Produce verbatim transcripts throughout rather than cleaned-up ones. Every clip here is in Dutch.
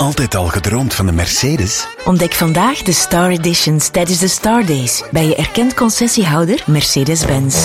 altijd al gedroomd van een Mercedes? Ontdek vandaag de Star Editions tijdens de Star Days bij je erkend concessiehouder Mercedes-Benz.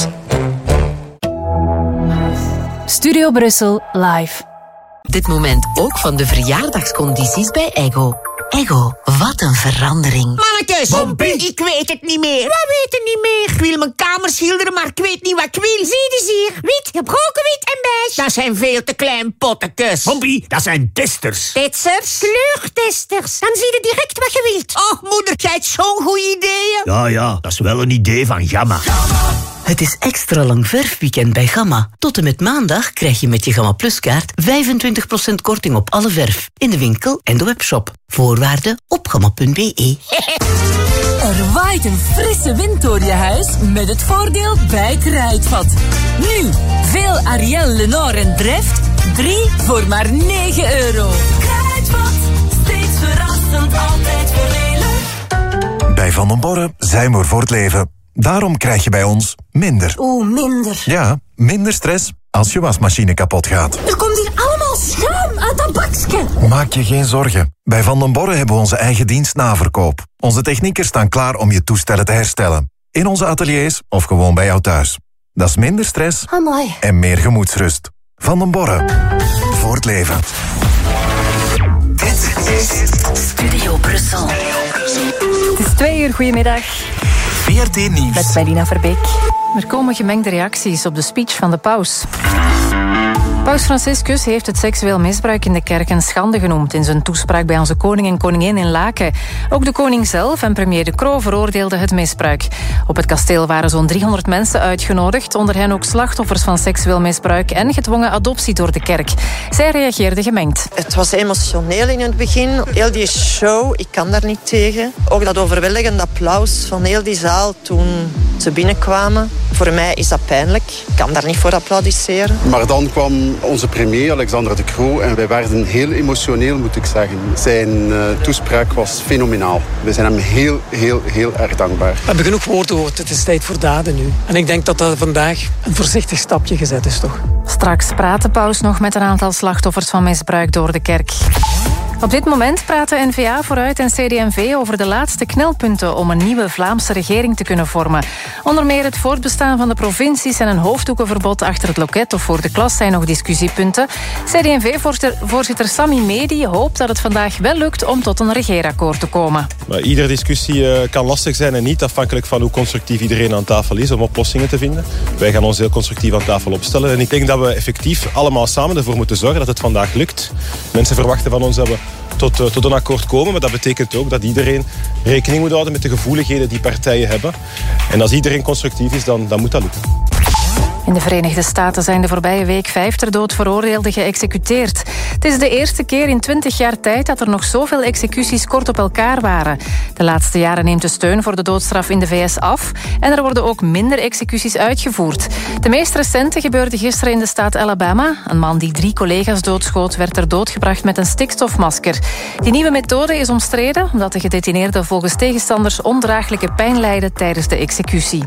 Studio Brussel live. Dit moment ook van de verjaardagscondities bij Ego. Ego, wat een verandering. Mannetjes, Bompie, ik weet het niet meer. Wat weet het niet meer? Ik wil mijn kamer schilderen, maar ik weet niet wat ik wil. Zie je hier? Wit, gebroken wit en beige. Dat zijn veel te klein pottekes. Bompie, dat zijn testers. Testers? Kleurtesters. Dan zie je direct wat je wilt. Oh, moeder, jij hebt zo'n goede ideeën. Ja, ja, dat is wel een idee van Gamma. Het is extra lang verfweekend bij Gamma. Tot en met maandag krijg je met je Gamma Plus kaart vijfentwintig procent korting op alle verf. In de winkel en de webshop. Voorwaarden op gamma punt b e. Er waait een frisse wind door je huis met het voordeel bij Kruidvat. Nu, veel Ariel, Lenore en Dreft. Drie voor maar negen euro. Kruidvat, steeds verrassend, altijd voordelig. Bij Van den Borre zijn we voor het leven. Daarom krijg je bij ons minder. Oeh, minder. Ja, minder stress als je wasmachine kapot gaat. Er komt hier allemaal schuim uit dat bakje. Maak je geen zorgen. Bij Van den Borre hebben we onze eigen dienst naverkoop. Onze techniekers staan klaar om je toestellen te herstellen. In onze ateliers of gewoon bij jou thuis. Dat is minder stress Amai. en meer gemoedsrust. Van den Borre. Voor het leven. Dit is Studio Brussel. Het is twee uur, goedemiddag. V R T Nieuws. Met Melina Verbeek. Er komen gemengde reacties op de speech van de paus. Paus Franciscus heeft het seksueel misbruik in de kerk een schande genoemd in zijn toespraak bij onze koning en koningin in Laken. Ook de koning zelf en premier De Croo veroordeelden het misbruik. Op het kasteel waren zo'n driehonderd mensen uitgenodigd, onder hen ook slachtoffers van seksueel misbruik en gedwongen adoptie door de kerk. Zij reageerden gemengd. Het was emotioneel in het begin. Heel die show, ik kan daar niet tegen. Ook dat overweldigende applaus van heel die zaal toen ze binnenkwamen. Voor mij is dat pijnlijk. Ik kan daar niet voor applaudisseren. Maar dan kwam onze premier, Alexander De Croo, en wij werden heel emotioneel, moet ik zeggen. Zijn uh, toespraak was fenomenaal. We zijn hem heel, heel, heel erg dankbaar. We hebben genoeg woorden gehoord. Het is tijd voor daden nu. En ik denk dat dat vandaag een voorzichtig stapje gezet is, toch? Straks praat de paus nog met een aantal slachtoffers van misbruik door de kerk. Op dit moment praten N V A vooruit en C D en V over de laatste knelpunten om een nieuwe Vlaamse regering te kunnen vormen. Onder meer het voortbestaan van de provincies en een hoofddoekenverbod achter het loket of voor de klas zijn nog discussiepunten. C D en V-voorzitter Sami Medi hoopt dat het vandaag wel lukt om tot een regeerakkoord te komen. Maar iedere discussie uh, kan lastig zijn en niet afhankelijk van hoe constructief iedereen aan tafel is om oplossingen te vinden. Wij gaan ons heel constructief aan tafel opstellen en ik denk dat we effectief allemaal samen ervoor moeten zorgen dat het vandaag lukt. Mensen verwachten van ons dat we Tot, uh, tot een akkoord komen. Maar dat betekent ook dat iedereen rekening moet houden met de gevoeligheden die partijen hebben. En als iedereen constructief is, dan, dan moet dat lukken. In de Verenigde Staten zijn de voorbije week vijf ter dood veroordeelden geëxecuteerd. Het is de eerste keer in twintig jaar tijd dat er nog zoveel executies kort op elkaar waren. De laatste jaren neemt de steun voor de doodstraf in de V S af en er worden ook minder executies uitgevoerd. De meest recente gebeurde gisteren in de staat Alabama. Een man die drie collega's doodschoot werd er doodgebracht met een stikstofmasker. Die nieuwe methode is omstreden omdat de gedetineerden volgens tegenstanders ondraaglijke pijn lijden tijdens de executie.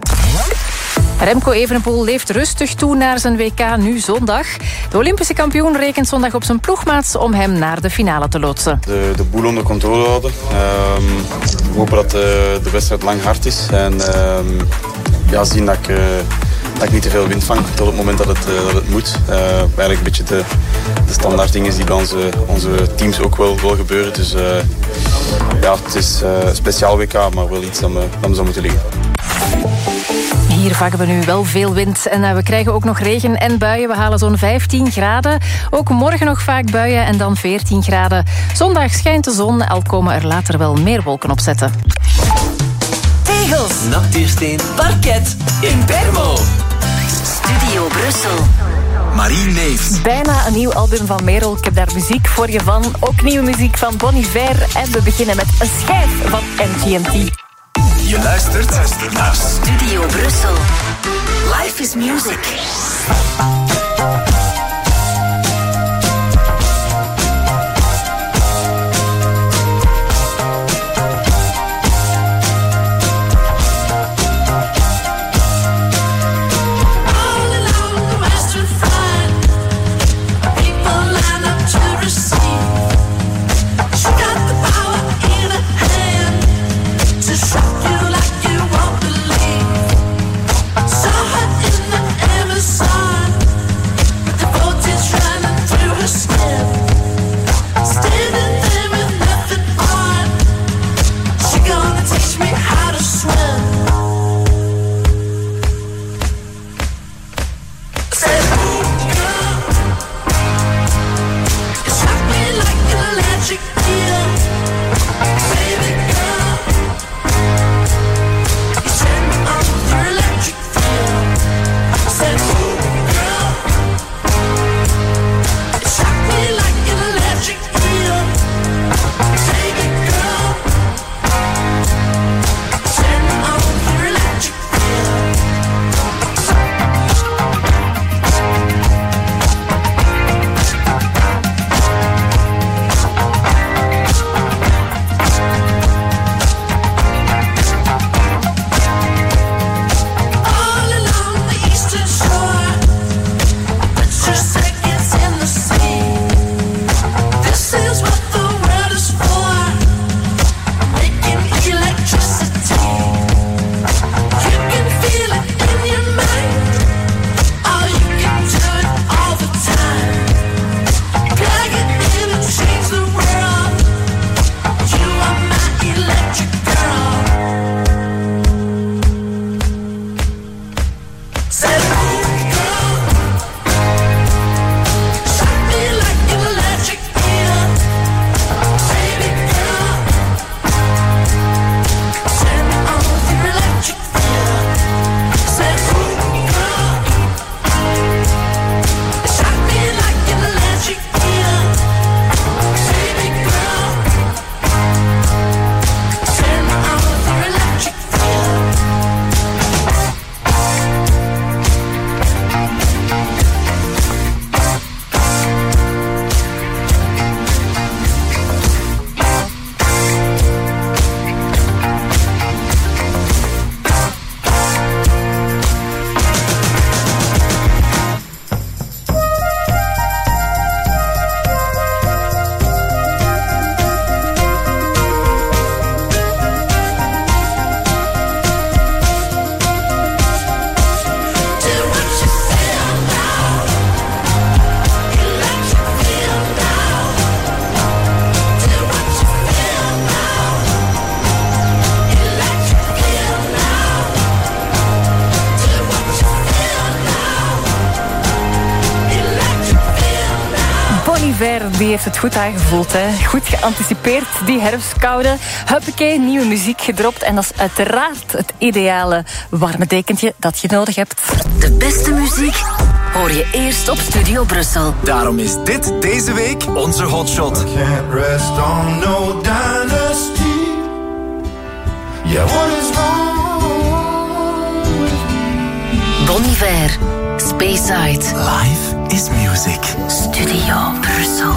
Remco Evenepoel leeft rustig toe naar zijn W K nu zondag. De Olympische kampioen rekent zondag op zijn ploegmaats om hem naar de finale te loodsen. De, de boel onder controle houden. Um, we hopen dat de, de wedstrijd lang hard is. En um, ja, zien dat ik, uh, dat ik niet te veel wind vang tot het moment dat het, uh, dat het moet. Uh, eigenlijk een beetje de, de standaard dingen die bij onze, onze teams ook wel, wel gebeuren. Dus uh, ja, het is uh, een speciaal W K, maar wel iets dat we, dat we zou moeten liggen. Hier vangen we nu wel veel wind en we krijgen ook nog regen en buien. We halen zo'n vijftien graden. Ook morgen nog vaak buien en dan veertien graden. Zondag schijnt de zon, al komen er later wel meer wolken opzetten. Tegels, Natuursteen, parket, in Bermo. Studio Brussel. Marie Neef. Bijna een nieuw album van Merel. Ik heb daar muziek voor je van. Ook nieuwe muziek van Bon Iver. En we beginnen met een schijf van M G M T. Je luistert naar Studio Brussel. Life is music. People line up to receive. Iver die heeft het goed aangevoeld. Hè. Goed geanticipeerd, die herfstkoude. Huppakee, nieuwe muziek gedropt. En dat is uiteraard het ideale warme dekentje dat je nodig hebt. De beste muziek hoor je eerst op Studio Brussel. Daarom is dit deze week onze hotshot. I can't rest on no dynasty. Yeah, what is wrong with me? Bon Iver, Speyside. Life is music. Studio Brussel.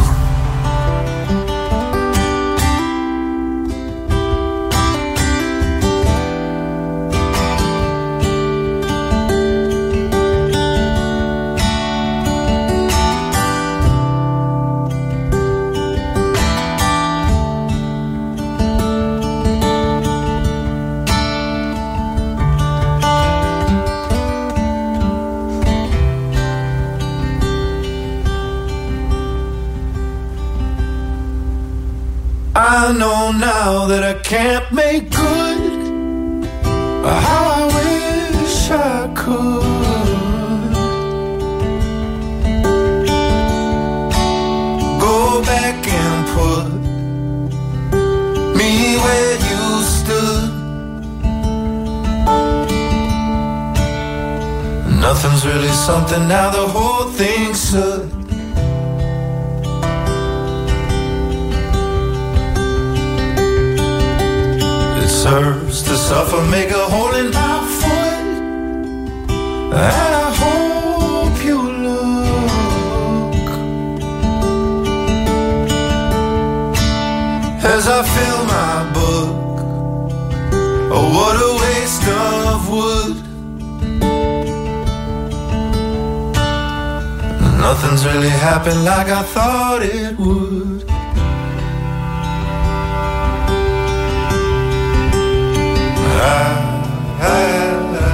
I know now that I can't make good how I wish I could. Go back and put me where you stood. Nothing's really something now, the whole thing's should. Serves to suffer, make a hole in my foot, and I hope you look as I fill my book. Oh, what a waste of wood. Nothing's really happened like I thought it would. I, I,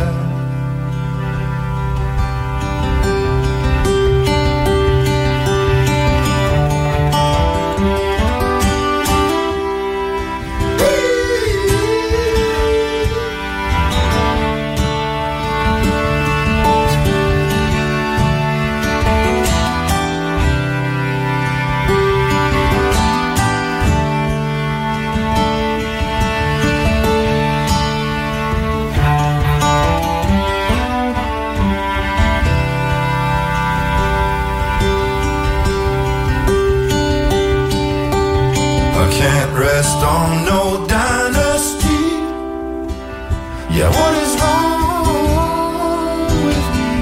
rest on no dynasty. Yeah, what is wrong with me?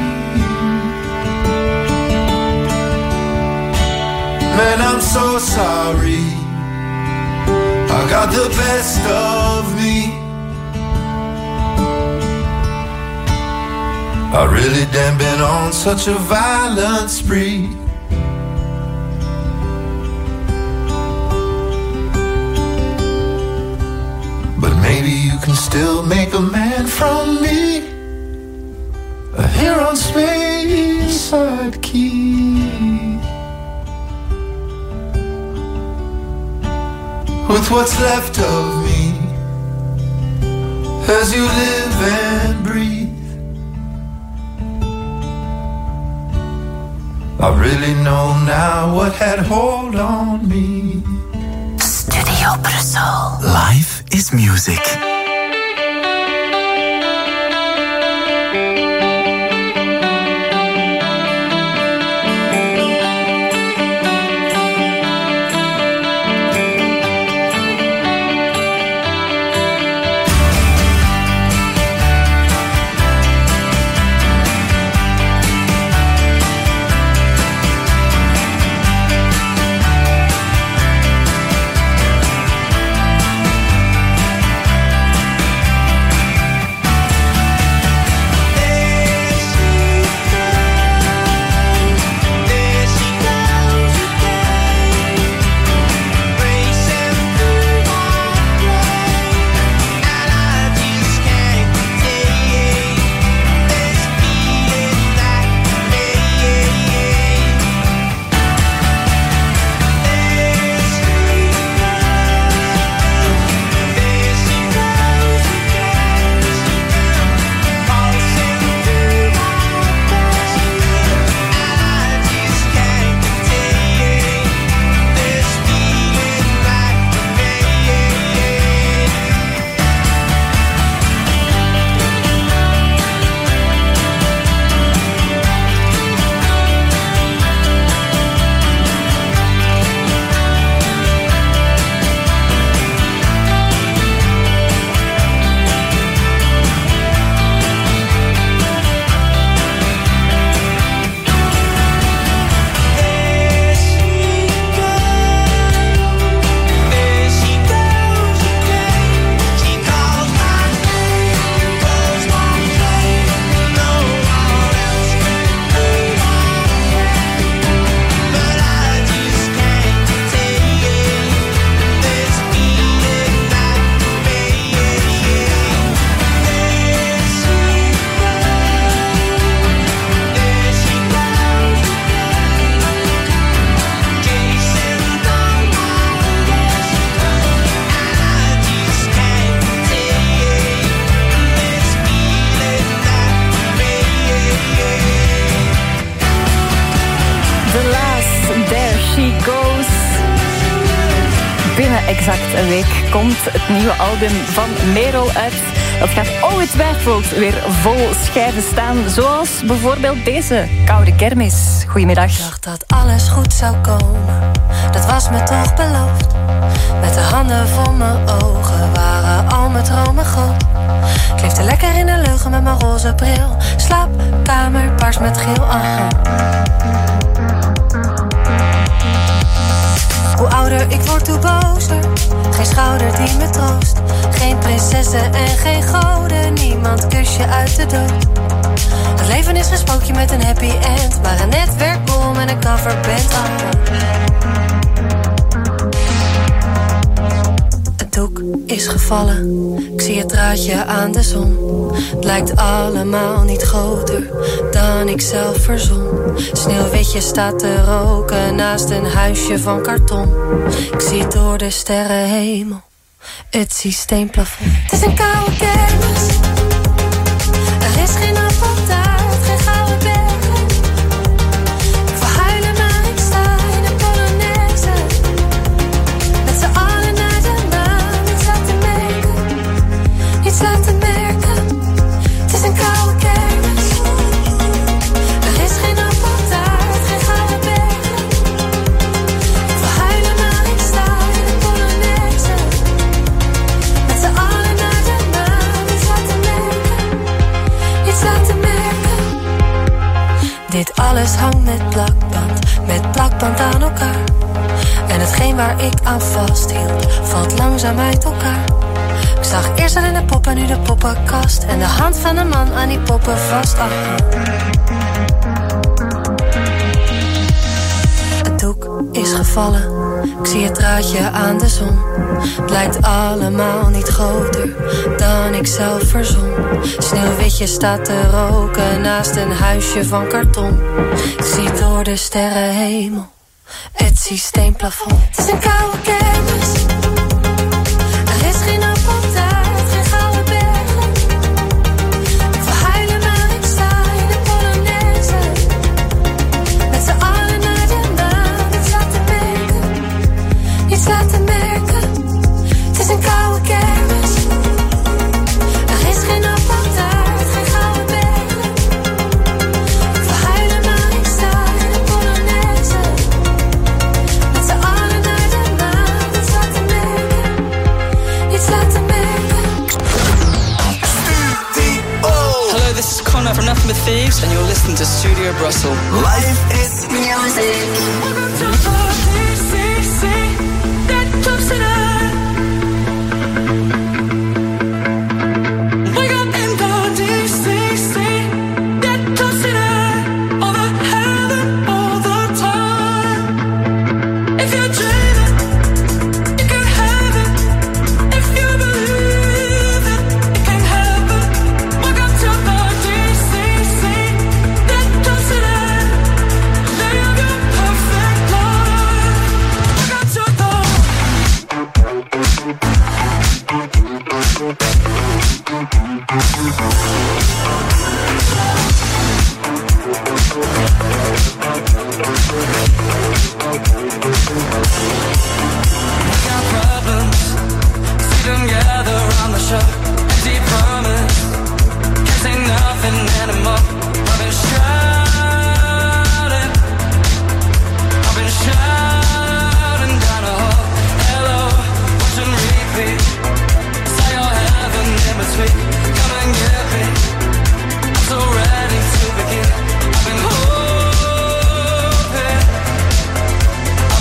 Man, I'm so sorry. I got the best of me. I really damn been on such a violent spree. Maybe you can still make a man from me here on Speyside Key. With what's left of me as you live and breathe, I really know now what had hold on me. Studio Brussel. Life is music. Binnen exact een week komt het nieuwe album van Merel uit. Dat gaat ongetwijfeld weer vol schijven staan. Zoals bijvoorbeeld deze Koude Kermis. Goedemiddag. Ik dacht dat alles goed zou komen. Dat was me toch beloofd. Met de handen voor mijn ogen waren al mijn dromen groot. Ik leefde lekker in de leugen met mijn roze bril. Slaapkamer, paars met geel. Aha. Hoe ouder ik word, hoe bozer. Geen schouder die me troost. Geen prinsessen en geen goden. Niemand kus je uit de dood. Het leven is een spookje met een happy end. Maar een netwerkbol met een coverband. Het doek is gevallen. Ik zie het draadje aan de zon. Het lijkt allemaal niet groter dan ik zelf verzon. Sneeuwwitje staat te roken naast een huisje van karton. Ik zie door de sterrenhemel het systeemplafond. Het is een koude kermis. Er is geen appeltaart, geen gouden bergen. Ik wil huilen, maar ik sta in een polonaise. Met z'n allen naar de maan, niets laten merken. Niets laten merken. Het is een koude kermis. Er is geen appeltaart, geen gouden bergen. Ik wil huilen, maar ik sta in een polonaise. Met z'n allen naar de maan, niets laten merken. Niets laten merken. Dit alles hangt met plakband, met plakband aan elkaar. En hetgeen waar ik aan vasthield, valt langzaam uit elkaar. Ik zag eerst alleen de poppen, nu de poppenkast. En de hand van de man aan die poppen vast. Aha. Het doek is gevallen. Ik zie het draadje aan de zon. Het lijkt allemaal niet groter dan ik zelf verzon. Sneeuwwitje staat te roken naast een huisje van karton. Ik zie door de sterrenhemel het systeemplafond. Het is een koude kermis. Er is geen appeltaart, geen gouden bergen. Ik wil huilen, maar ik sta in de polonaise. Met z'n allen naar de maan, niets laten merken. Niets laten merken. Het is een koude kermis. Er is geen appeltaart, geen gouden bergen. Ik wil huilen, maar ik sta in de polonaise. Met z'n allen naar de maan, niets laten merken. Niets laten merken. Hello, this is Connor from Nothing But Thieves, and you're listening to Studio Brussels. Life is music.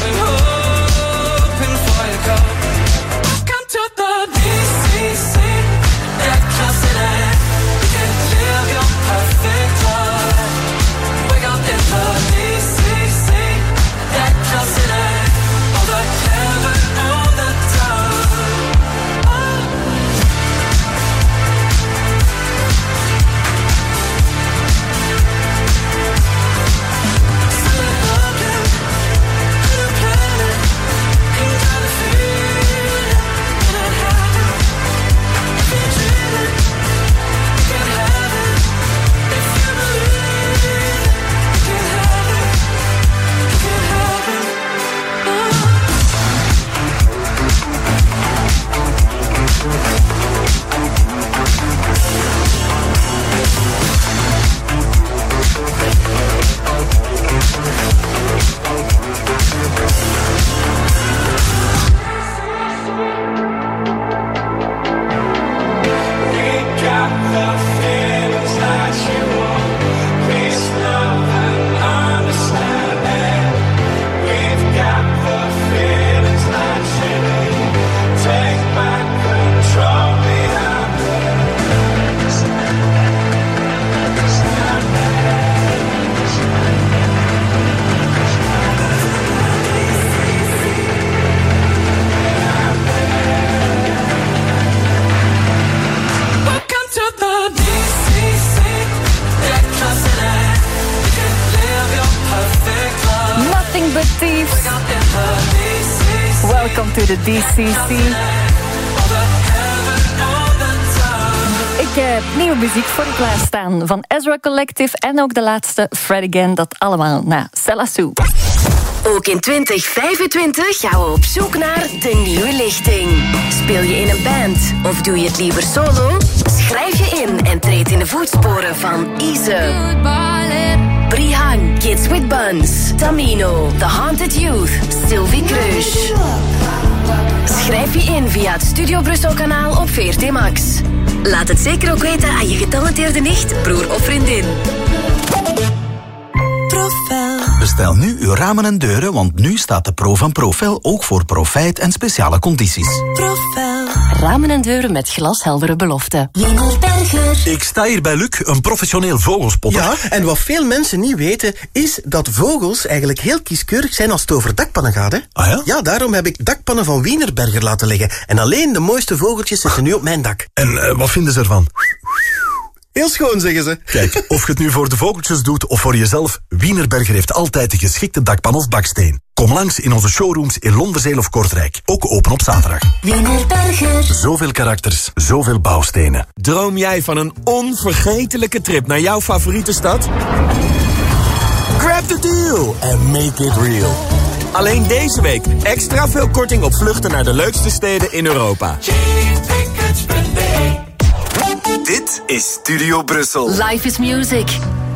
Come to the D C C. welcome to the D C C. Ik heb nieuwe muziek voor je klaarstaan. Van Ezra Collective en ook de laatste, Fred Again. Dat allemaal naar Selassou. Ook in twintig vijfentwintig gaan we op zoek naar de nieuwe lichting. Speel je in een band of doe je het liever solo? Schrijf je in en treed in de voetsporen van Ize, Brihang, Kids with Buns, Tamino, The Haunted Youth, Sylvie Kruis. Schrijf je in via het Studio Brussel kanaal op V R T Max. Laat het zeker ook weten aan je getalenteerde nicht, broer of vriendin. Profel. Bestel nu uw ramen en deuren, want nu staat de Pro van Profel ook voor profijt en speciale condities. Profel. Ramen en deuren met glasheldere beloften. Wienerberger. Ik sta hier bij Luc, een professioneel vogelspotter. Ja, en wat veel mensen niet weten, is dat vogels eigenlijk heel kieskeurig zijn als het over dakpannen gaat. Hè? Ah ja? Ja, daarom heb ik dakpannen van Wienerberger laten leggen. En alleen de mooiste vogeltjes zitten nu op mijn dak. En uh, wat vinden ze ervan? Heel schoon, zeggen ze. Kijk, of je het nu voor de vogeltjes doet of voor jezelf, Wienerberger heeft altijd de geschikte dakpan of baksteen. Kom langs in onze showrooms in Londerzeel of Kortrijk. Ook open op zaterdag. Wienerberger. Zoveel karakters, zoveel bouwstenen. Droom jij van een onvergetelijke trip naar jouw favoriete stad? Grab the deal and make it real. Alleen deze week extra veel korting op vluchten naar de leukste steden in Europa. Dit is Studio Brussel. Life is music.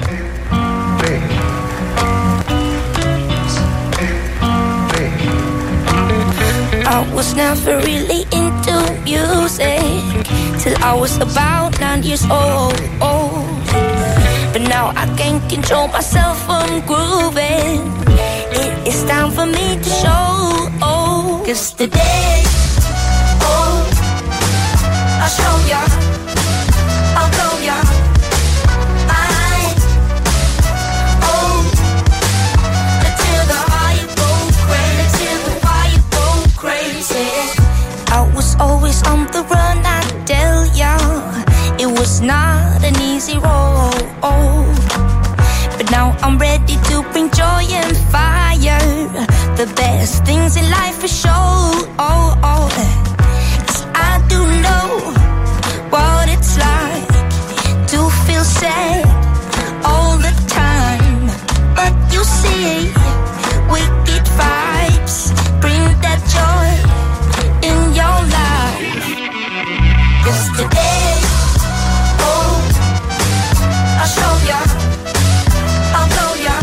I was never really into music till I was about nine years old. But now I can't control myself from grooving. It is time for me to show. Oh, 'cause today, oh, I'll show ya. I'll blow ya. I, oh, until the fire go crazy, till the fire go crazy. I was always on the run, I tell ya. It was not an easy road, but now I'm ready to bring joy and fire. The best things in life are show. Oh, oh, 'cause I do know what it's like to feel sad all the time. But you see, wicked vibes bring that joy in your life. 'Cause today, oh, I'll show ya, I'll blow ya.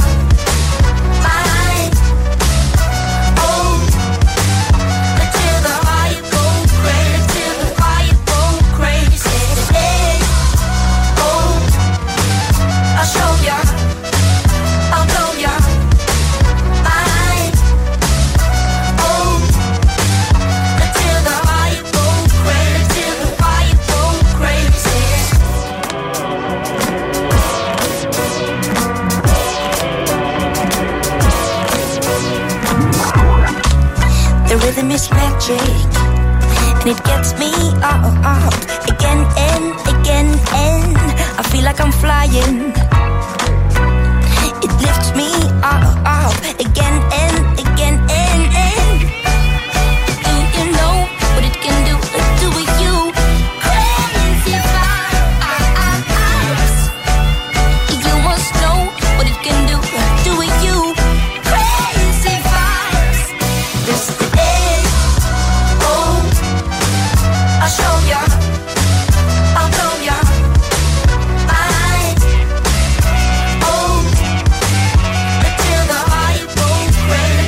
Rhythm is magic, and it gets me up, up again and again, and I feel like I'm flying. It lifts me up, up again and again, and, and do you know what it can do? Do with you crazy vibes. You must know what it can do. Do with you crazy vibes. This I'll show ya, I'll blow ya. I, oh, until the fire goes crazy,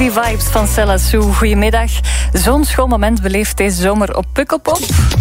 vibes van Cella Sue. Goedemiddag. Zo'n schoon moment beleeft deze zomer op Pukkelpop.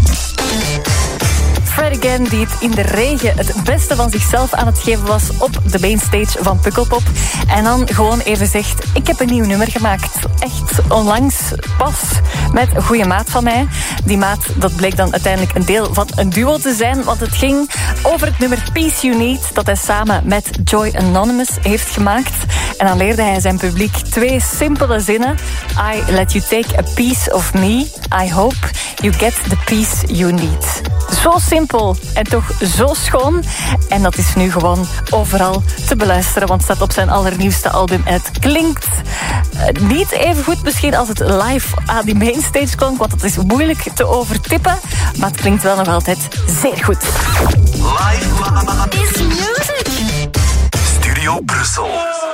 Fred Again, die het in de regen het beste van zichzelf aan het geven was op de mainstage van Pukkelpop. En dan gewoon even zegt, ik heb een nieuw nummer gemaakt. Echt onlangs, pas, met een goede maat van mij. Die maat, dat bleek dan uiteindelijk een deel van een duo te zijn, want het ging over het nummer Peace You Need, dat hij samen met Joy Anonymous heeft gemaakt. En dan leerde hij zijn publiek twee simpele zinnen. I let you take a piece of me. I hope you get the peace you need. Zo simpel en toch zo schoon. En dat is nu gewoon overal te beluisteren, want het staat op zijn allernieuwste album. En het klinkt uh, niet even goed misschien als het live aan die mainstage klonk, want het is moeilijk te overtippen. Maar het klinkt wel nog altijd zeer goed. Live is music. Studio Brussel.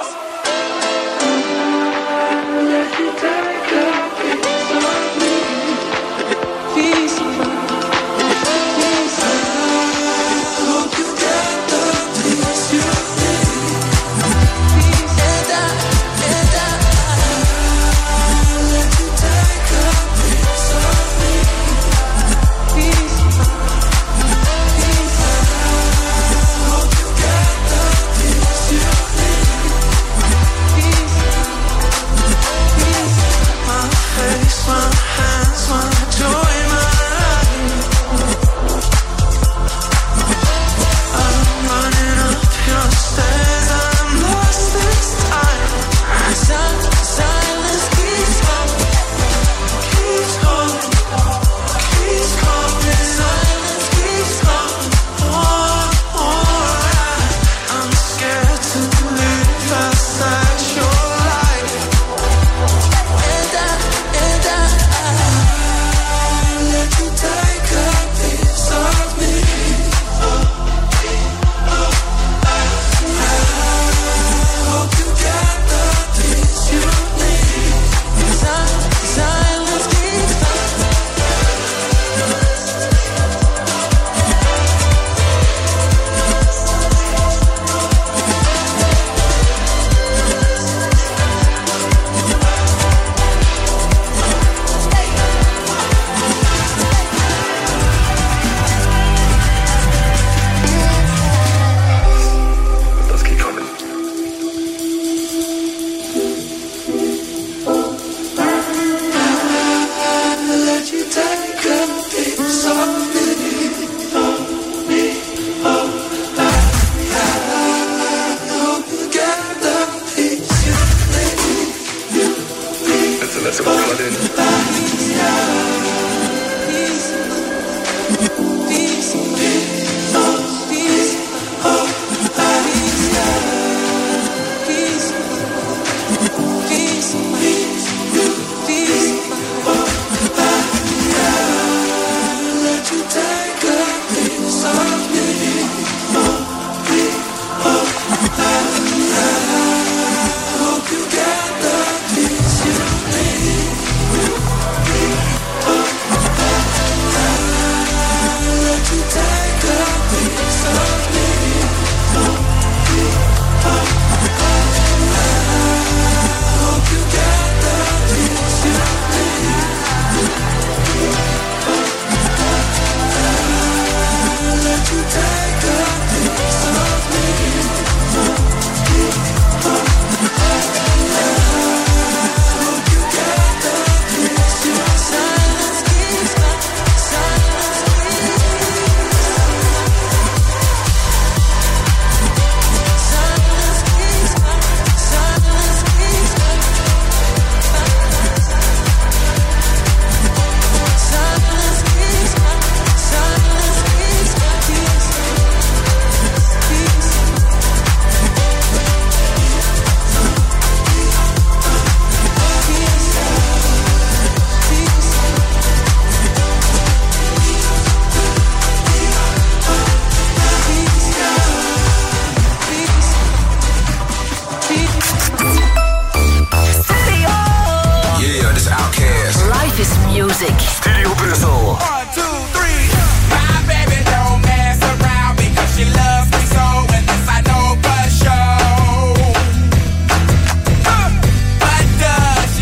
music. Studio Brussel. One, two, three. My baby don't mess around because she loves me so, and this I know for sure. Uh, but does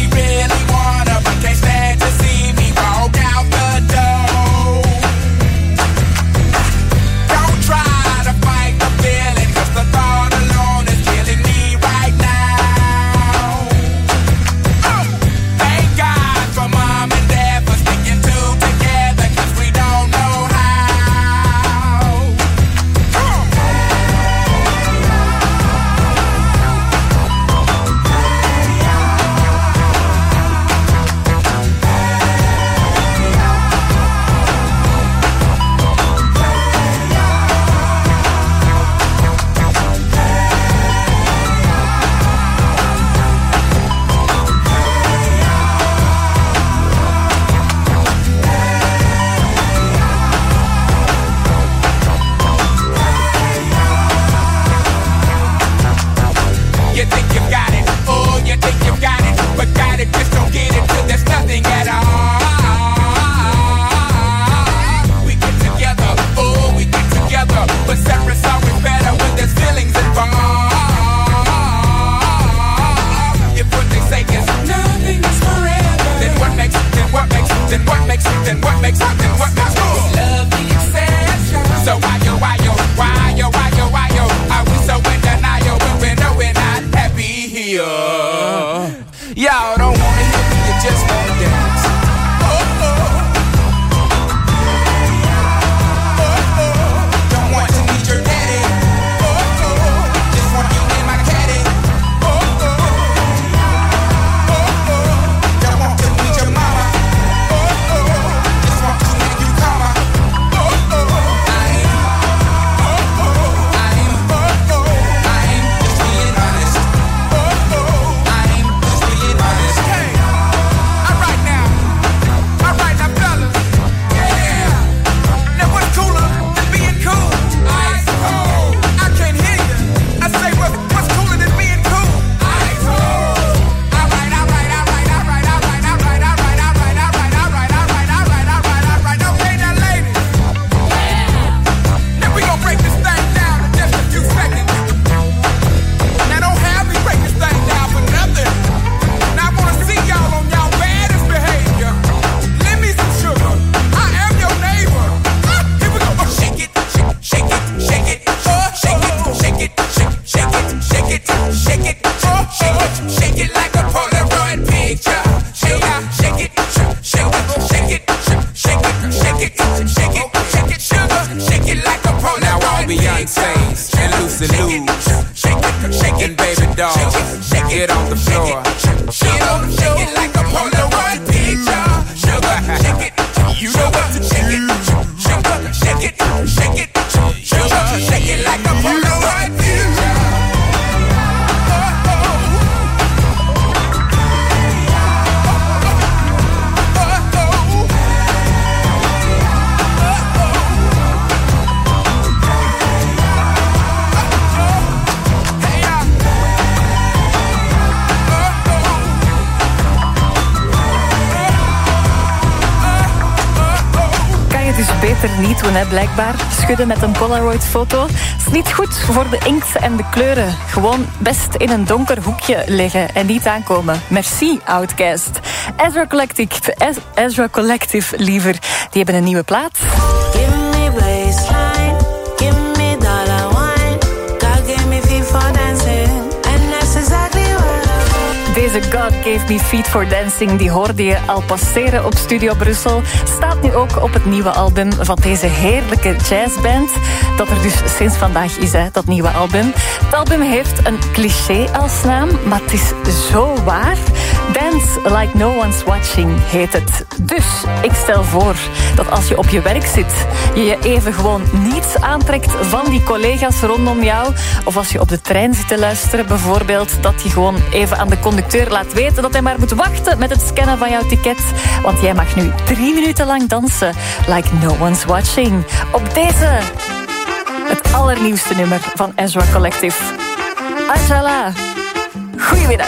beter niet doen, hè, blijkbaar. Schudden met een Polaroid-foto is niet goed voor de inkt en de kleuren. Gewoon best in een donker hoekje liggen en niet aankomen. Merci, Outcast. Ezra Collective, Ezra Collective liever, die hebben een nieuwe plaat. Give me baseline, give me dollar wine. God gave me feet for dancing, and that's exactly what I want. Deze God Gave Me Feet for Dancing, die hoorde je al passeren op Studio Brussel, staat nu ook op het nieuwe album van deze heerlijke jazzband, dat er dus sinds vandaag is, hè, dat nieuwe album. Het album heeft een cliché als naam, maar het is zo waar. Dance Like No One's Watching heet het. Dus ik stel voor dat als je op je werk zit, je je even gewoon niets aantrekt van die collega's rondom jou, of als je op de trein zit te luisteren bijvoorbeeld, dat je gewoon even aan de conducteur laat weten dat hij maar moet wachten met het scannen van jouw ticket, want jij mag nu drie minuten lang dansen like no one's watching. Op deze, het allernieuwste nummer van Ezra Collective. Ajala. Goedemiddag.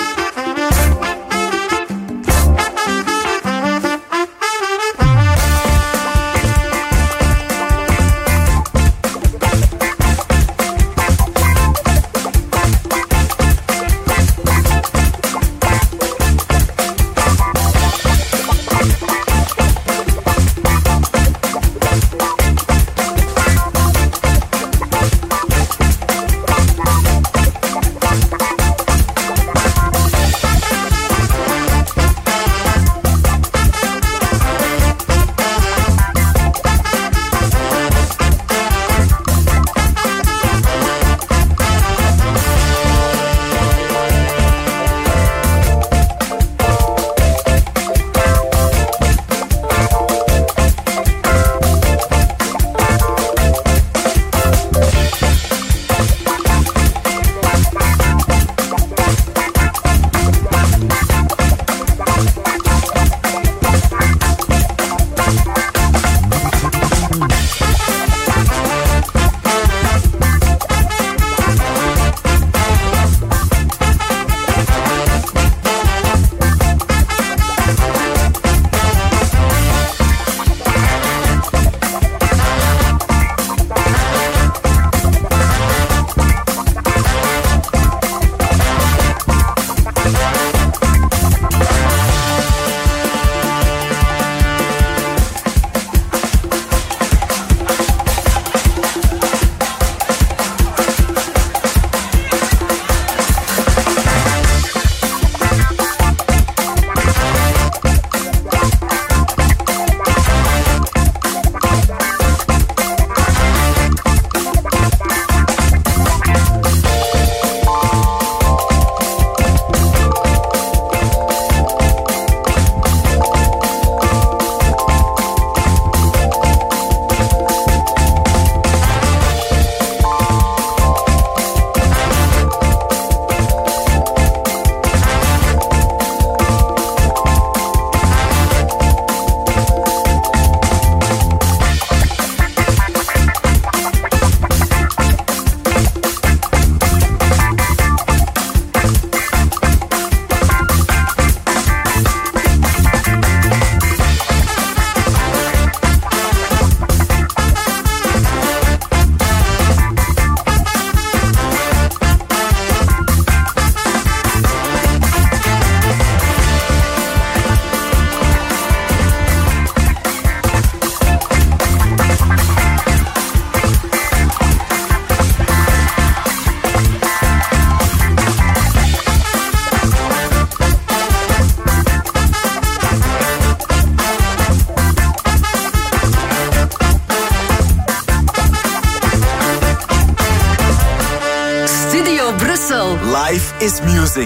Life is music.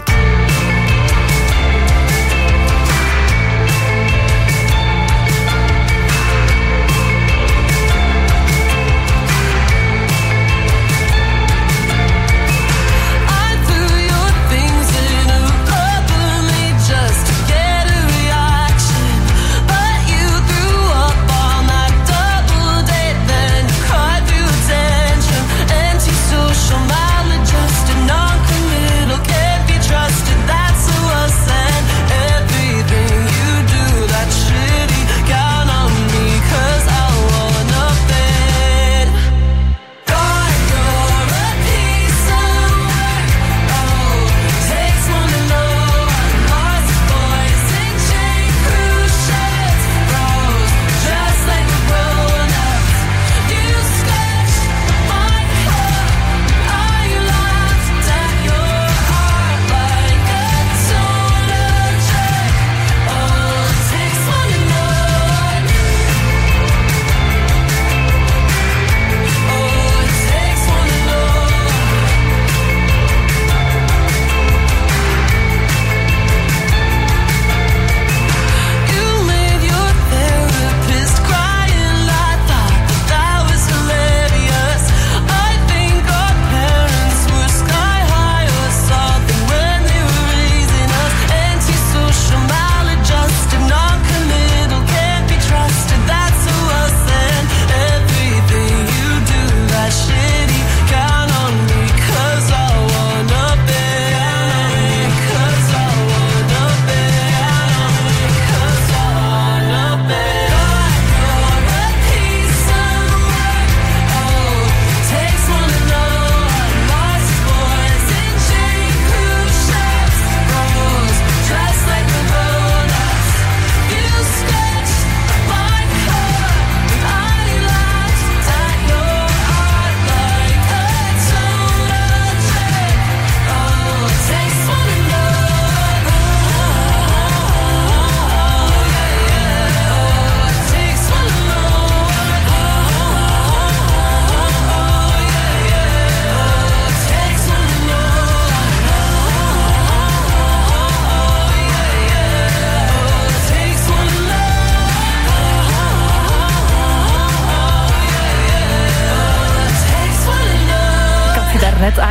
Social mileage, just a non-committal, can't be trusted. That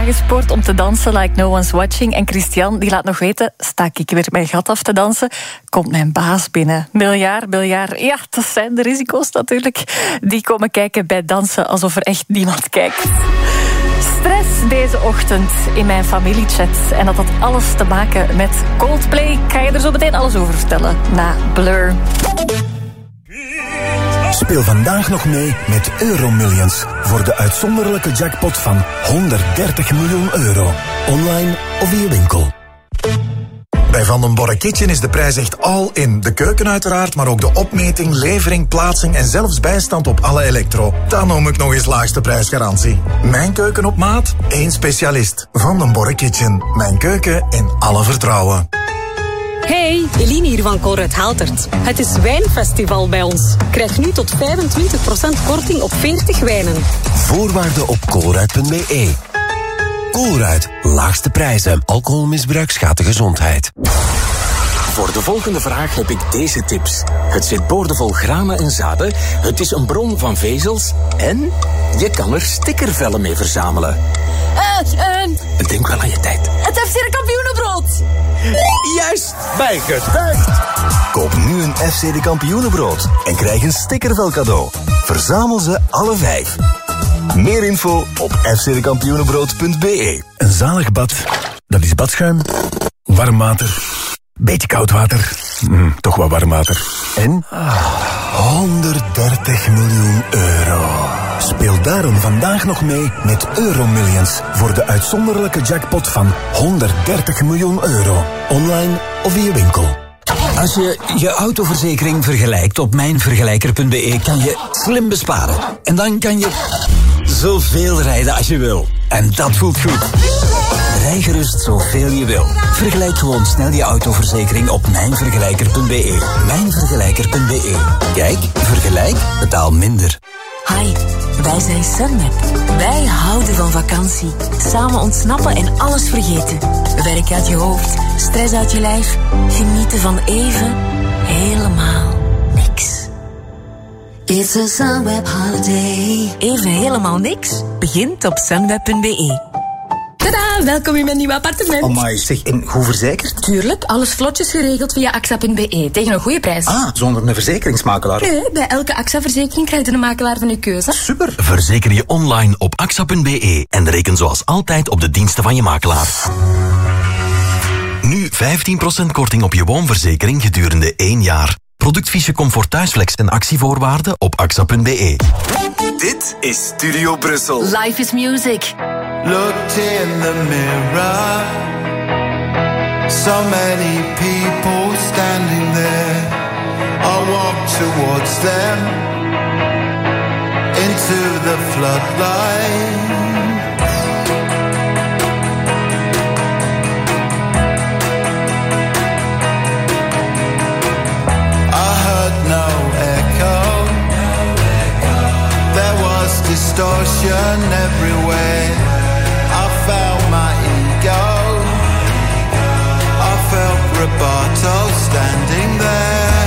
aangespoord om te dansen like no one's watching. En Christian die laat nog weten, sta ik weer mijn gat af te dansen, komt mijn baas binnen. Miljard, miljard, ja, dat zijn de risico's natuurlijk. Die komen kijken bij dansen alsof er echt niemand kijkt. Stress deze ochtend in mijn familiechat. En dat had alles te maken met Coldplay. Ik ga je er zo meteen alles over vertellen na Blur. Speel vandaag nog mee met Euromillions voor de uitzonderlijke jackpot van honderddertig miljoen euro. Online of via winkel. Bij Van den Borre Kitchen is de prijs echt all in. De keuken uiteraard, maar ook de opmeting, levering, plaatsing en zelfs bijstand op alle elektro. Dan noem ik nog eens laagste prijsgarantie. Mijn keuken op maat, één specialist. Van den Borre Kitchen. Mijn keuken in alle vertrouwen. Hey, Eline hier van Colruyt Haltert. Het is wijnfestival bij ons. Krijg nu tot vijfentwintig procent korting op veertig wijnen. Voorwaarden op colruyt punt b e. Colruyt, laagste prijzen. Alcoholmisbruik schaadt de gezondheid. Voor de volgende vraag heb ik deze tips. Het zit boordevol granen en zaden. Het is een bron van vezels. En je kan er stickervellen mee verzamelen. Uh, uh, Denk wel aan je tijd. Het F C de kampioenenbrood. Juist, bij getuigd. Koop nu een F C de kampioenenbrood en krijg een stickervel cadeau. Verzamel ze alle vijf. Meer info op f c de kampioenenbrood punt b e. Een zalig bad, dat is badschuim, warm water, beetje koud water, mm, toch wat warm water. En honderddertig miljoen euro. Speel daarom vandaag nog mee met Euromillions voor de uitzonderlijke jackpot van honderddertig miljoen euro. Online of via winkel. Als je je autoverzekering vergelijkt op mijnvergelijker punt b e kan je slim besparen. En dan kan je zoveel rijden als je wil. En dat voelt goed. Rij gerust zoveel je wil. Vergelijk gewoon snel je autoverzekering op mijnvergelijker punt b e. mijnvergelijker punt b e. Kijk, vergelijk, betaal minder. Hi, wij zijn Sunweb. Wij houden van vakantie. Samen ontsnappen en alles vergeten. Werk uit je hoofd, stress uit je lijf. Genieten van even helemaal niks. It's a Sunweb holiday. Even helemaal niks? Begint op sunweb punt b e. Tadaa, welkom in mijn nieuwe appartement. Amai, zeg, en goed verzekerd? Tuurlijk, alles vlotjes geregeld via A X A punt b e. Tegen een goede prijs. Ah, zonder een verzekeringsmakelaar? Nee, bij elke A X A-verzekering krijg je een makelaar van uw keuze. Super. Verzeker je online op a x a punt b e en reken zoals altijd op de diensten van je makelaar. Nu vijftien procent korting op je woonverzekering gedurende één jaar. Productfiche Comfort Thuisflex en actievoorwaarden op a x a punt b e. Dit is Studio Brussel. Life is music. Looked in the mirror, so many people standing there. I walked towards them, into the floodlight. I heard no echo, there was distortion everywhere. I felt my ego, I felt Roberto standing there.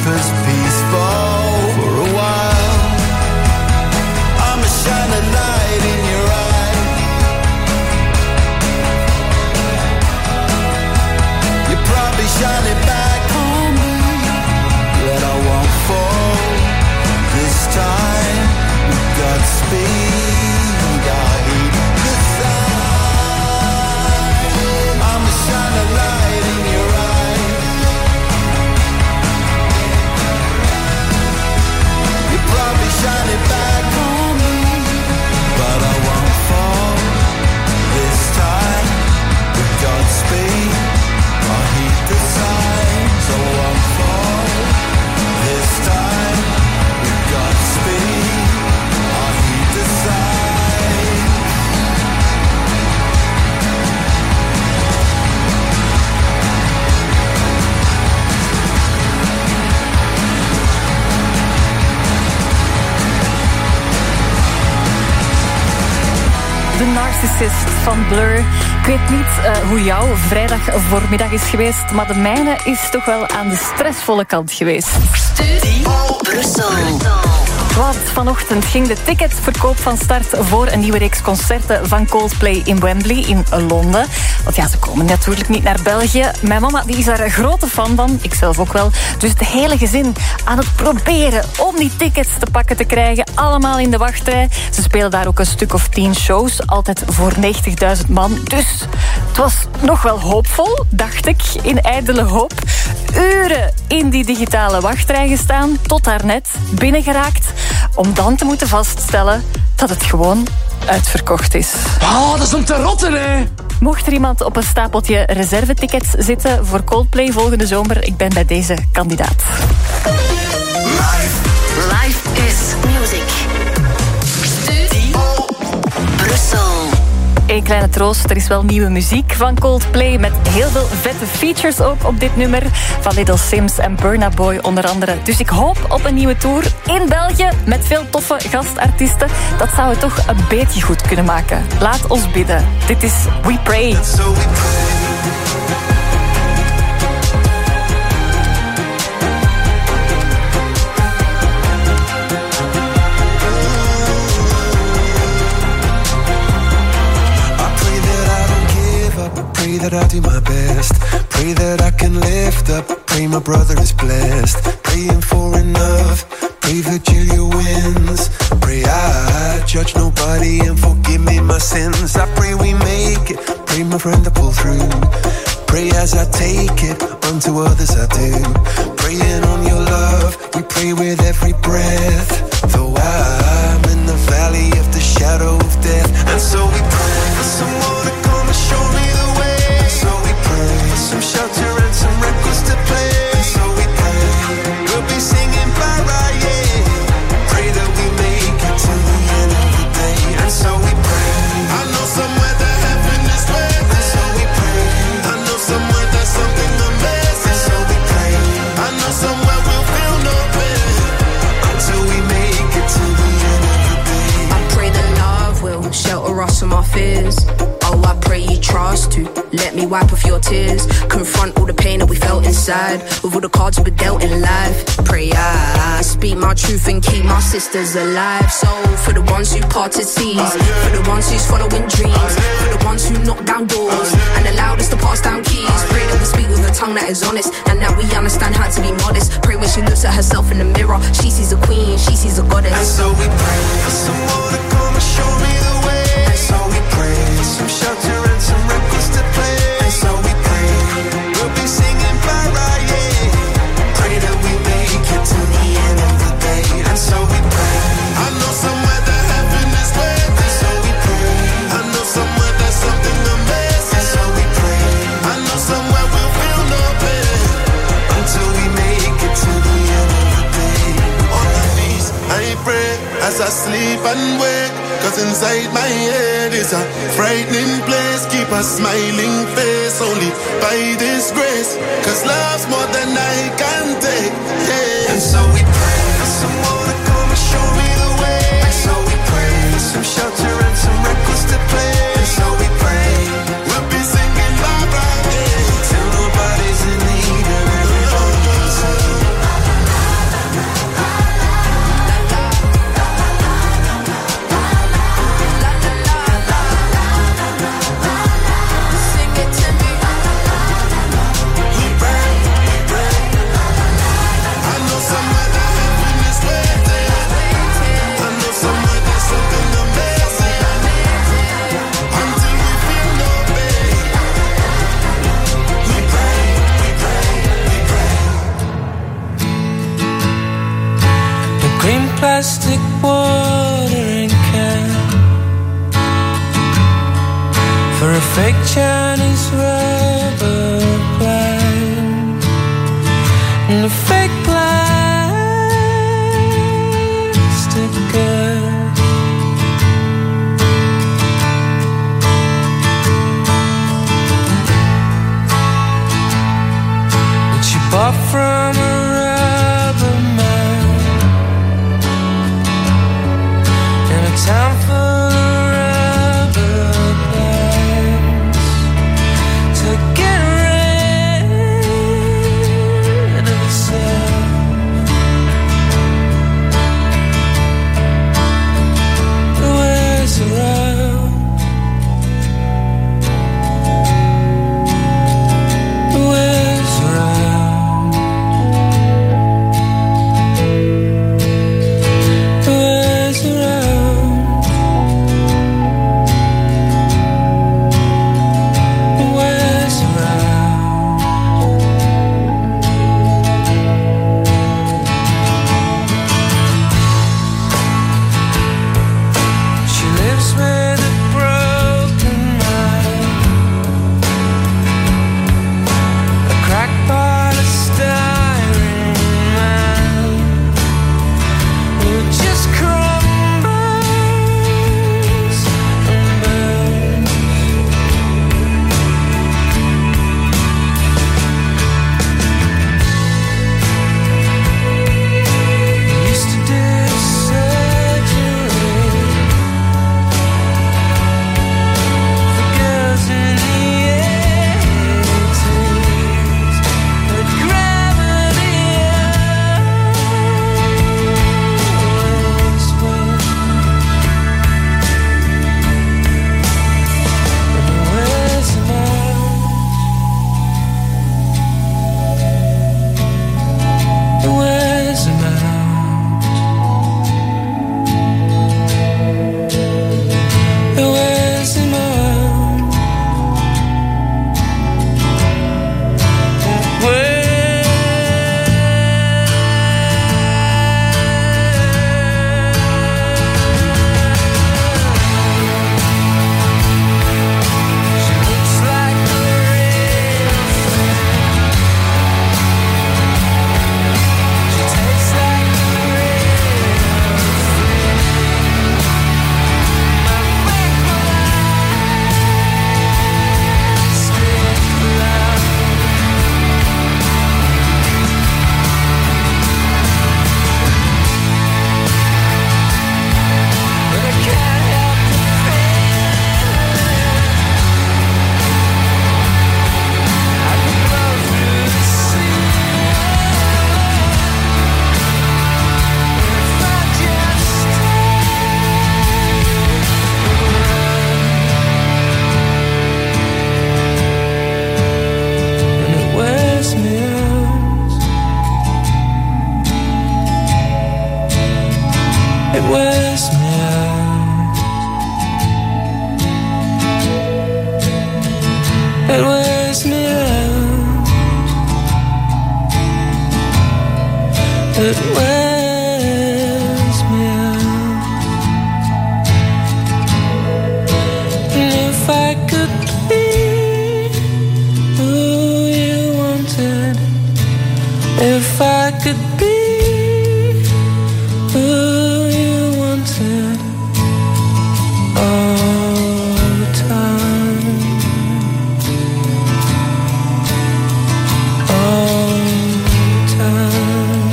life is peaceful for a while. I'ma shine a light in your eye. You probably shine it back on me, but I won't fall this time. With Godspeed, I hate the sign. I'ma shine a light in your eye. You probably shine it back on me, but I won't fall this time. With Godspeed, I hate the signs. I won't fall this time. With Godspeed, I hate the signs. De Narcissist van Blur. Ik weet niet uh, hoe jouw vrijdag voormiddag is geweest, maar de mijne is toch wel aan de stressvolle kant geweest. Studio Brussel. Want vanochtend ging de ticketverkoop van start voor een nieuwe reeks concerten van Coldplay in Wembley in Londen. Want ja, ze komen natuurlijk niet naar België. Mijn mama die is daar een grote fan van, ik zelf ook wel. Dus het hele gezin aan het proberen om die tickets te pakken te krijgen. Allemaal in de wachtrij. Ze spelen daar ook een stuk of tien shows, altijd voor negentigduizend man. Dus het was nog wel hoopvol, dacht ik, in ijdele hoop. Uren in die digitale wachtrij gestaan, tot daarnet binnengeraakt, om dan te moeten vaststellen dat het gewoon uitverkocht is. Oh, dat is om te rotten, hè! Mocht er iemand op een stapeltje reservetickets zitten voor Coldplay volgende zomer, ik ben bij deze kandidaat. Life is music. Studio Brussel. Eén kleine troost, er is wel nieuwe muziek van Coldplay met heel veel vette features ook op dit nummer. Van Little Sims en Burna Boy onder andere. Dus ik hoop op een nieuwe tour in België met veel toffe gastartiesten. Dat zou het toch een beetje goed kunnen maken. Laat ons bidden. Dit is We Pray. Pray that I do my best. Pray that I can lift up. Pray my brother is blessed. Praying for enough. Pray Virgilia wins. Pray I judge nobody and forgive me my sins. I pray we make it. Pray my friend to pull through. Pray as I take it. Unto others I do. Praying on your love. We pray with every breath. Though I'm in the valley of the shadow of death. And so we pray for someone to come and show me the way. For some shelter and some records to play. So we pray, we'll be singing bye-bye, yeah. Pray that we make it to the end of the day. And so we pray, I know somewhere that heaven is waiting. And so we pray, I know somewhere there's something amazing. And so we pray, I know somewhere we'll feel no pain. Until we make it to the end of the day. I pray that love will shelter us from our fears. Oh, I pray you trust to let me wipe off your tears. Confront all the pain that we felt inside with all the cards we were dealt in life. Pray I speak my truth and keep my sisters alive. So for the ones who parted seas, for the ones who's following dreams, for the ones who knock down doors and allowed us to pass down keys. Pray that we speak with a tongue that is honest and that we understand how to be modest. Pray when she looks at herself in the mirror, she sees a queen, she sees a goddess. And so we pray for someone to come and show me the way. And so we pray for some shelter and some records to play. And so we pray we'll be singing bye-bye, yeah. Pray that we make it to the end of the day. And so we pray, I know somewhere that heaven is waiting. And so we pray, I know somewhere there's something amazing. And so we pray, I know somewhere we'll feel no pain. Until we make it to the end of the day. On my knees, I pray as I sleep and wake. Cause inside my head is a frightening place. Keep a smiling face only by this grace. Cause love's more than I can take, yeah. And so we pray for someone to come and show me the way. And so we pray for some shelter and some records to play. And so we pray we'll be singing bye-bye, yeah. Till nobody's in need and everybody's in. plastic watering can for a fake Chinese rubber plant and a fake plastic girl. That she bought from a rubber man in a town full of rubber plants to get rid of itself. The ways around, the ways around, the ways around, the ways around. She lives with a broken mind, a crackpot, a styrene man who just crumbles and burns. Used to do surgery for girls in the eighties, but gravity always wins. And the ways around, the ways around, the ways around, she looks like the real thing. She tastes like the real thing. My fake plastic love. But I can't help the feeling. I could blow through the ceiling if I just stayed. And it wears me out. It wears me out. It wears me out. It wears me out. And if I could be who you wanted, if I could be who you wanted all the time, all the time.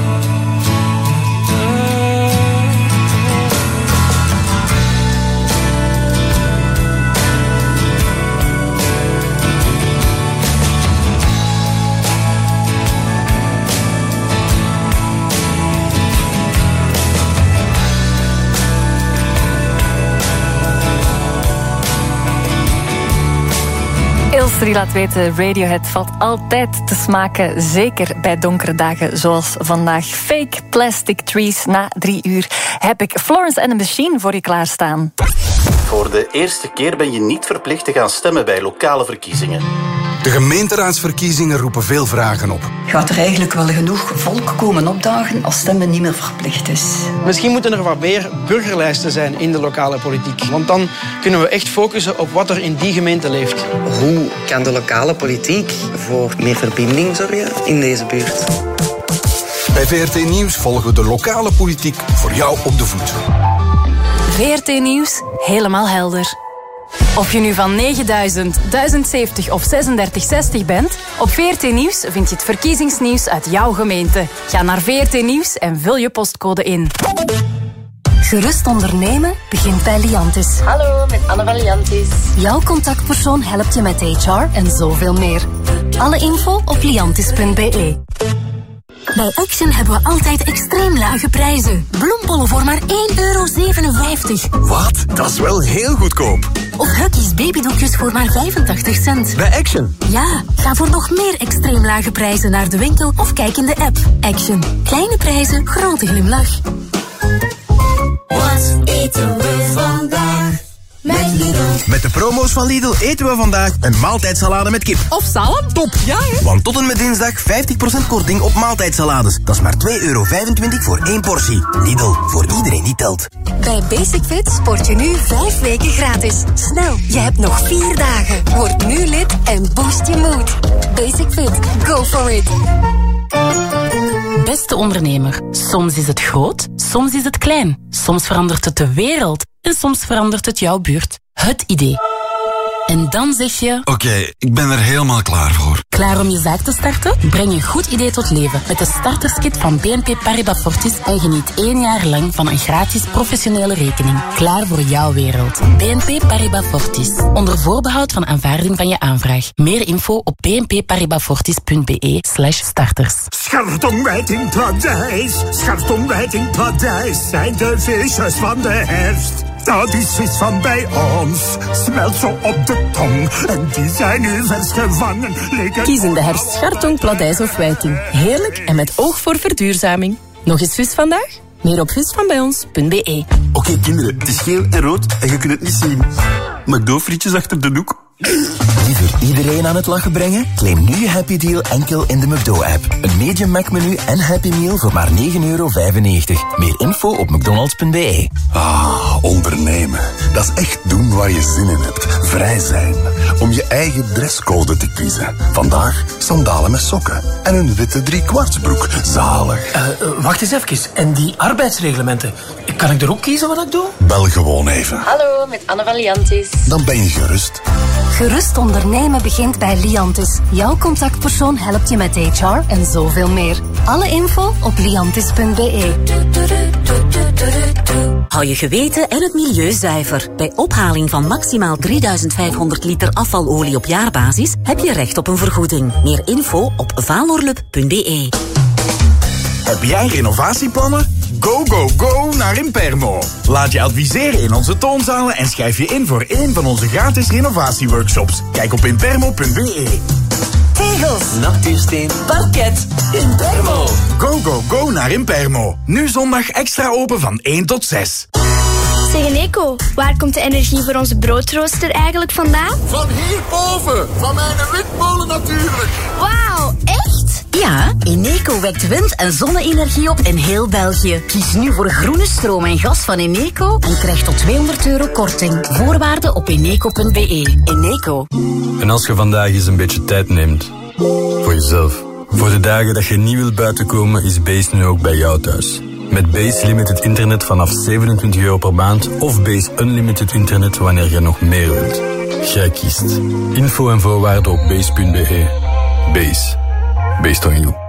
Ilse laat weten, Radiohead valt altijd te smaken. Zeker bij donkere dagen zoals vandaag. Fake Plastic Trees. Na drie uur heb ik Florence and the Machine voor je klaarstaan. Voor de eerste keer ben je niet verplicht te gaan stemmen bij lokale verkiezingen. De gemeenteraadsverkiezingen roepen veel vragen op. Gaat er eigenlijk wel genoeg volk komen opdagen als stemmen niet meer verplicht is? Misschien moeten er wat meer burgerlijsten zijn in de lokale politiek. Want dan kunnen we echt focussen op wat er in die gemeente leeft. Hoe kan de lokale politiek voor meer verbinding zorgen in deze buurt? Bij V R T Nieuws volgen we de lokale politiek voor jou op de voet. V R T Nieuws, helemaal helder. Of je nu van negenduizend, duizend zeventig of zesendertig zestig bent, op V R T Nieuws vind je het verkiezingsnieuws uit jouw gemeente. Ga naar V R T Nieuws en vul je postcode in. Gerust ondernemen begint bij Liantis. Hallo, met Anne van Liantis. Jouw contactpersoon helpt je met H R en zoveel meer. Alle info op liantis punt b e. Bij Action hebben we altijd extreem lage prijzen. Bloembollen voor maar één euro zevenenvijftig. Wat? Dat is wel heel goedkoop. Of Huggies babydoekjes voor maar vijfentachtig cent. Bij Action? Ja, ga voor nog meer extreem lage prijzen naar de winkel of kijk in de app. Action. Kleine prijzen, grote glimlach. Wat eten we vandaag? Met Lidl. Met de promo's van Lidl eten we vandaag een maaltijdsalade met kip. Of salm? Top, ja hè? Want tot en met dinsdag vijftig procent korting op maaltijdsalades. Dat is maar twee euro vijfentwintig voor één portie. Lidl, voor iedereen die telt. Bij Basic Fit sport je nu vijf weken gratis. Snel, je hebt nog vier dagen. Word nu lid en boost je mood. Basic Fit, go for it. Beste ondernemer, soms is het groot, soms is het klein. Soms verandert het de wereld en soms verandert het jouw buurt. Het idee. En dan zeg je... Oké, okay, ik ben er helemaal klaar voor. Klaar om je zaak te starten? Breng een goed idee tot leven met de starterskit van B N P Paribas Fortis en geniet één jaar lang van een gratis professionele rekening. Klaar voor jouw wereld. B N P Paribas Fortis. Onder voorbehoud van aanvaarding van je aanvraag. Meer info op bnpparibasfortis.be slash starters. Schartongwijting Paradijs, Schartongwijting Paradijs zijn de visjes van de herfst. Dat is vis van bij ons, smelt zo op de tong. En die zijn nu vers gevangen. Liggen... Kies in de herfst Schartong, Pladijs of Wijting. Heerlijk en met oog voor verduurzaming. Nog eens vis vandaag? Meer op visvanbijons punt b e. Oké okay, kinderen, het is geel en rood en je kunt het niet zien. McDo-frietjes achter de hoek. Liever iedereen aan het lachen brengen? Claim nu je Happy Deal enkel in de McDo-app. Een medium Mac-menu en Happy Meal voor maar negen euro vijfennegentig. Meer info op mcdonalds punt b e. Ah, ondernemen. Dat is echt doen waar je zin in hebt. Vrij zijn. Om je eigen dresscode te kiezen. Vandaag sandalen met sokken. En een witte driekwartsbroek. Zalig. Uh, uh, wacht eens even. En die arbeidsreglementen. Kan ik er ook kiezen wat ik doe? Bel gewoon even. Hallo, met Anne van Liantis. Dan ben je gerust. Gerust ondernemen begint bij Liantis. Jouw contactpersoon helpt je met H R en zoveel meer. Alle info op liantis punt b e. Hou je geweten en het milieu zuiver. Bij ophaling van maximaal drieduizend vijfhonderd liter afvalolie op jaarbasis heb je recht op een vergoeding. Meer info op valorlup punt b e. Heb jij renovatieplannen? Go, go, go naar Impermo. Laat je adviseren in onze toonzalen en schrijf je in voor één van onze gratis renovatieworkshops. Kijk op impermo punt b e. Tegels, natuursteen, parket, Impermo. Go, go, go naar Impermo. Nu zondag extra open van één tot zes. Zeg Nico, waar komt de energie voor onze broodrooster eigenlijk vandaan? Van hierboven, van mijn windmolen natuurlijk. Wauw, echt? Ja, Eneco wekt wind- en zonne-energie op in heel België. Kies nu voor groene stroom en gas van Eneco en krijg tot tweehonderd euro korting. Voorwaarden op eneco punt b e. Eneco. En als je vandaag eens een beetje tijd neemt voor jezelf. Voor de dagen dat je niet wilt buitenkomen, is Base nu ook bij jou thuis. Met Base Limited Internet vanaf zevenentwintig euro per maand of Base Unlimited Internet wanneer je nog meer wilt. Jij kiest. Info en voorwaarden op base punt b e. Base. Based on you.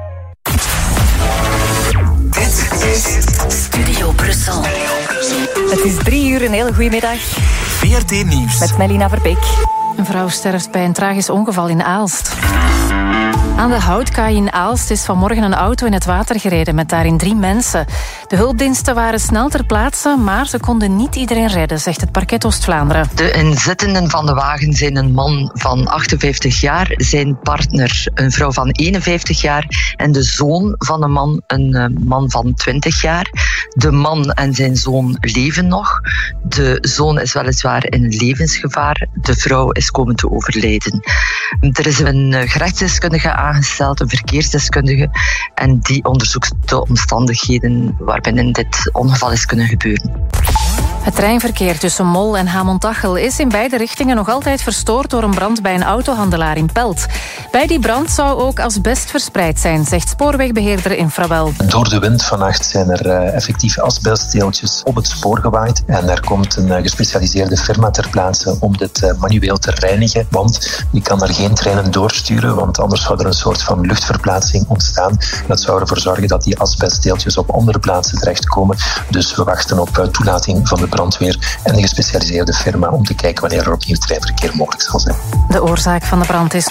Dit is Studio Brussel. Het is drie uur, een hele goede middag. V R T Nieuws. Met Melina Verbeek. Een vrouw sterft bij een tragisch ongeval in Aalst. Aan de Houtkaai in Aalst is vanmorgen een auto in het water gereden met daarin drie mensen. De hulpdiensten waren snel ter plaatse, maar ze konden niet iedereen redden, zegt het parket Oost-Vlaanderen. De inzittenden van de wagen zijn een man van achtenvijftig jaar, zijn partner een vrouw van eenenvijftig jaar en de zoon van een man, een man van twintig jaar. De man en zijn zoon leven nog. De zoon is weliswaar in levensgevaar. De vrouw is komen te overlijden. Er is een gerechtsdeskundige aangesteld, een verkeersdeskundige, en die onderzoekt de omstandigheden waarbinnen dit ongeval is kunnen gebeuren. Het treinverkeer tussen Mol en Hamontachel is in beide richtingen nog altijd verstoord door een brand bij een autohandelaar in Pelt. Bij die brand zou ook asbest verspreid zijn, zegt spoorwegbeheerder Infrabel. Door de wind vannacht zijn er uh, effectief asbestdeeltjes op het spoor gewaaid en er komt een uh, gespecialiseerde firma ter plaatse om dit uh, manueel te reinigen, want je kan er geen treinen doorsturen, want anders zou er een soort van luchtverplaatsing ontstaan. Dat zou ervoor zorgen dat die asbestdeeltjes op andere plaatsen terechtkomen. Dus we wachten op uh, toelating van de brandweer en de gespecialiseerde firma om te kijken wanneer er opnieuw treinverkeer mogelijk zal zijn. De oorzaak van de brand is